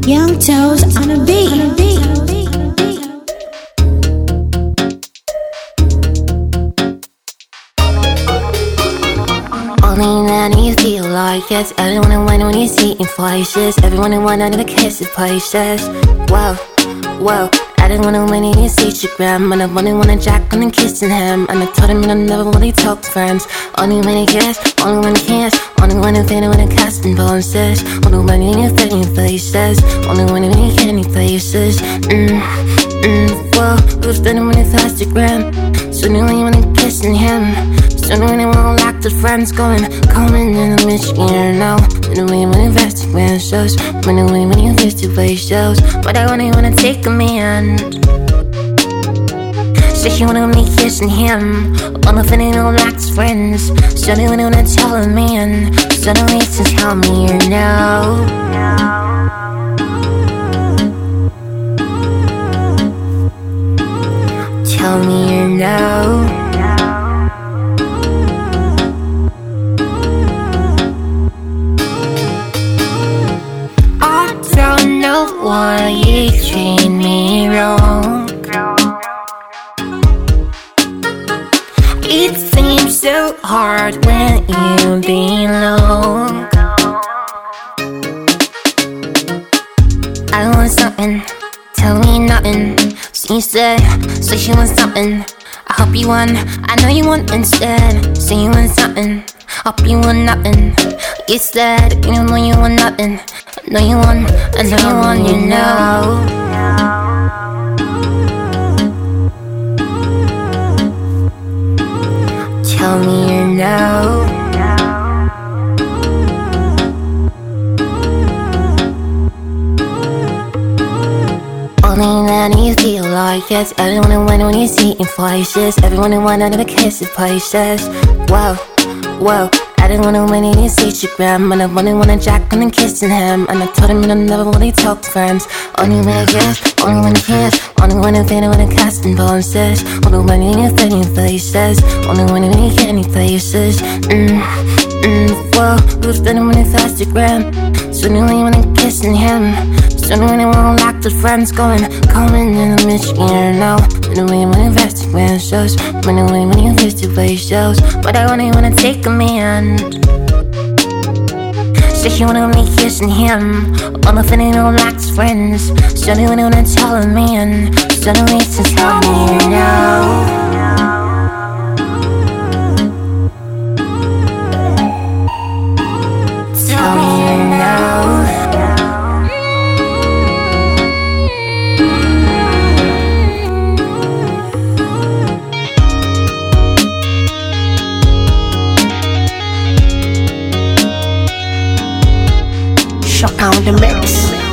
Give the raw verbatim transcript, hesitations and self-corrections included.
Young Toes on a beat. Only then you feel like yes. Everyone in one when you see in places. Everyone in one under the kisses places. Whoa, whoa. I didn't wanna win in his Instagram. And I only wanna jack on and kissing him. And I told him that I never really talk to friends. Only when he kiss, only when he kiss. Only when I'm feeling when I'm casting bonuses. Only when you're feeling faces. Only when you're in candy places. Mmm, mmm, whoa. We're spending when it's Instagram. So new when you wanna kissing him. So new when you wanna lock the friends going. Coming in the Michigan now. So new when you Instagram shows. When you when you face-to-face shows. But I only wanna take a man. So she wanna me kissing him. All the feeling all like friends. So they wanna tell a man. So the reason tell me you know. Tell me you know. I don't know why you treat me wrong. It seems so hard when you belong. I want something, tell me nothing. So you said, so she wants something. I hope you want, I know you want instead. So you want something, hope you want nothing. You said, you know you want nothing. I know you want, I know you want, you know. Tell me you know. Only then you feel like yes. Everyone in one when you see in places. Everyone in one under the kisses places. Whoa, whoa. I didn't wanna win in his Instagram. And I only wanna jack on and kissing him. And I told him that I never really talk to friends. Only when I kiss, only when I kiss. Only when I'm feeling when I'm casting bonuses. Only when you're feeling faces. Only when you're in candy places. Mmm, mmm, whoa. We're spending when it's Instagram. So new when I'm kissing him. So new when I wanna lock the friends going. Coming in the Michigan now. So new when I'm Instagram shows. When you when you face-to-face shows. But I only wanna take a man. So she wanna me kissing him. All the feeling all like friends. So they wanna tell a man. So the reason tell me you know. Tell me you know. Shock on the mix.